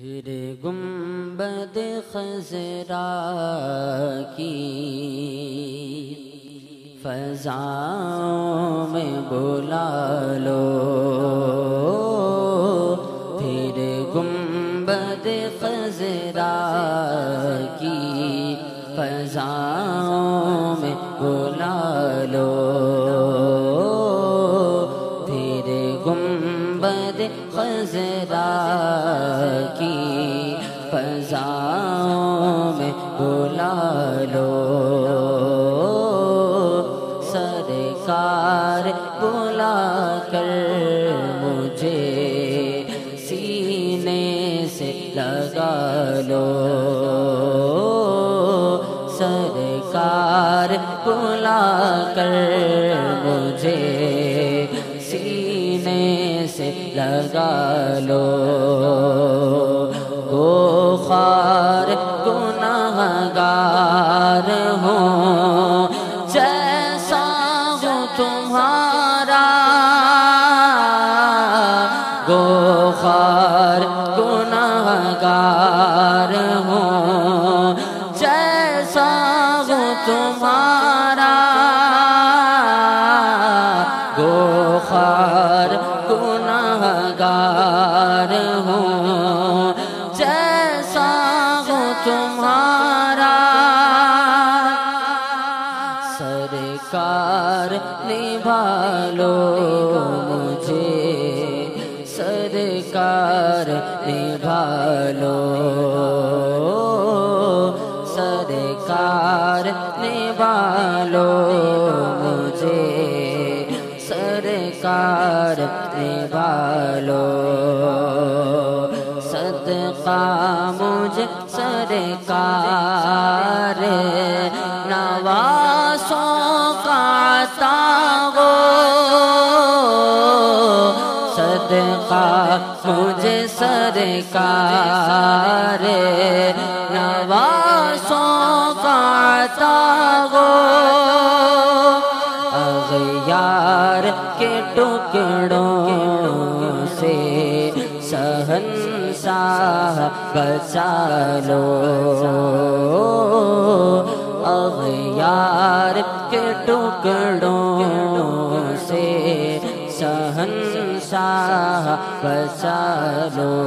پھر گنبد خضرا کی فضاؤں میں بلا لو، پھر گنبد خضرا کی فضاؤں میں بلا لو، پھر گنبد خضرا کی فضاؤں میں بلا لو، سرکار بلا کر مجھے سینے سے لگا لو، سرکار بلا کر مجھے سینے سے لگا لو، گوخار گناہگار ہوں جیسا ہوں تمہارا، گوخار گناہگار ہوں جیسا ہوں تمہارا، گوخار گناہگار ہوں جیسا ہوں تمہارا، سرکار نبھا لو مجھے، سرکار نبھا لو، سرکار نبھا لو مجھے، سرکار نبھا لو، صدقہ مجھ سرکار نواسوں کا عطا ہو، صدقہ مجھ سرکار نواسوں کا عطا ہو، اغیار کے ٹکڑوں سے شہنشاہ بچا لو، اغیار کے ٹکڑوں سے شہنشاہ بچا لو،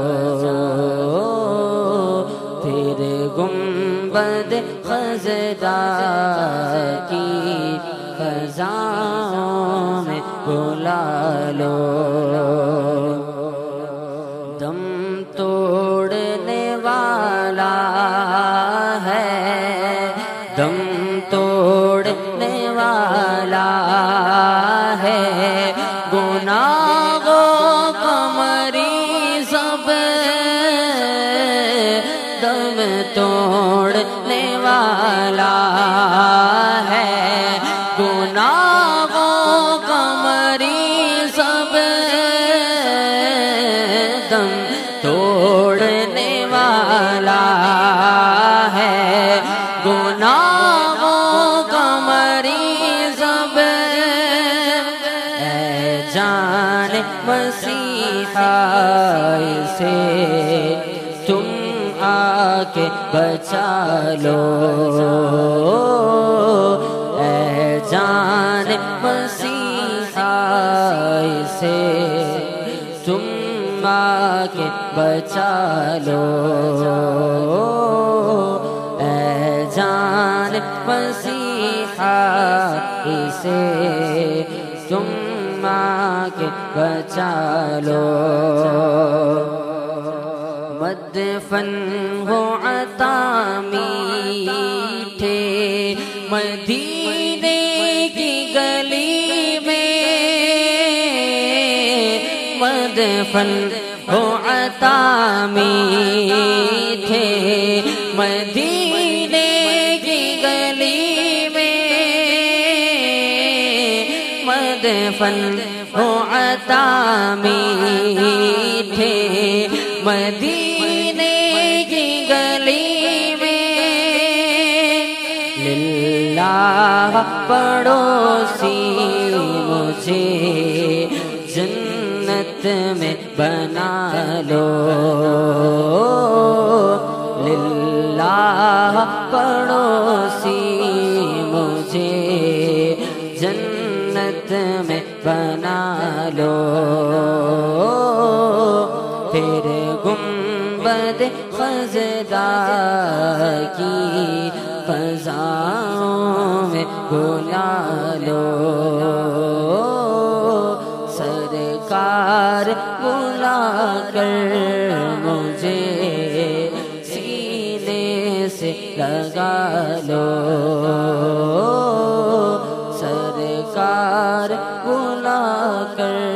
پھر گنبد خضرا کی فضاؤں میں بلا لو، دم توڑنے والا ہے، دم توڑنے والا ہے، گناہوں کا مریض اب دم توڑنے والا ہے، گناہوں کا مریض اب دم توڑنے والا ہے، گناہوں کا مریض اب، اے جان مسیحا اسے تم آ کے بچا لو، اے جان مسیحا اسے تم آ کے بچا لو، اے جان مسیحا اسے تم آ کے بچا لو، مدفن ہو عطا میٹھے مدینے کی گلی میں، مدفن ہو عطا میٹھے مدینے کی گلی میں، مدفن ہو عطا میٹھے مدینے کی گلی میں، للہ پڑوسی مجھے جنت میں بنا لو، گنبد خزدہ کی فضاؤں میں بلا لو سرکار بلا کر مجھے سینے سے لگا لو سرکار بلا کر